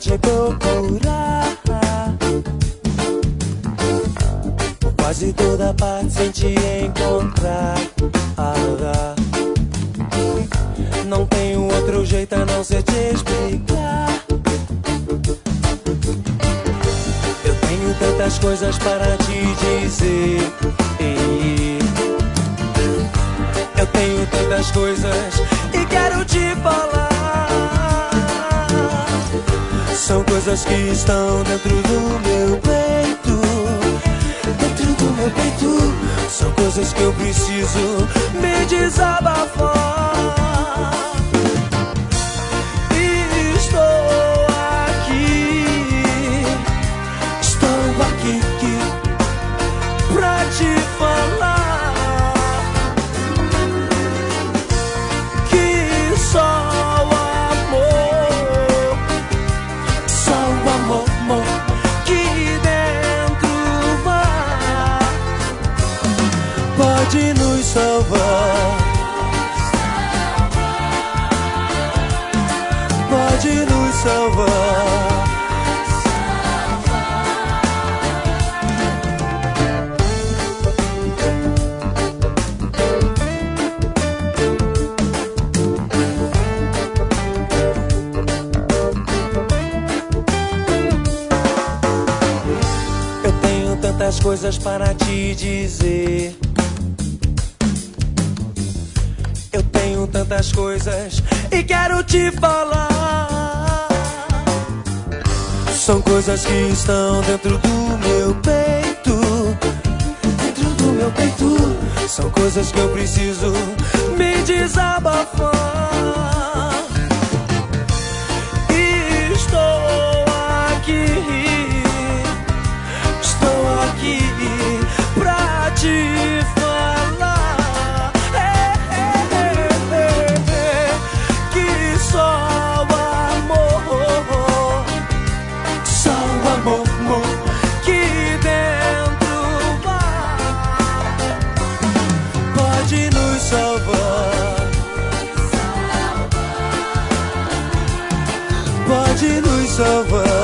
te procurar por quase toda parte sem te encontrar. Não tenho outro jeito a não ser te explicar. Eu tenho tantas coisas para te dizer. Eu tenho tantas coisas e quero te falar. São coisas que estão dentro do meu peito. Dentro do meu peito. São coisas que eu preciso me desabafar. E estou aqui pra te falar que só o amor que dentro vai pode nos salvar. Pode nos salvar. Eu tenho tantas coisas para te dizer. Eu tenho tantas coisas e quero te falar. São coisas que estão dentro do meu peito. Dentro do meu peito. São coisas que eu preciso me desabafar. E estou aqui pra te falar que só o amor que dentro vai pode nos salvar. Pode nos salvar.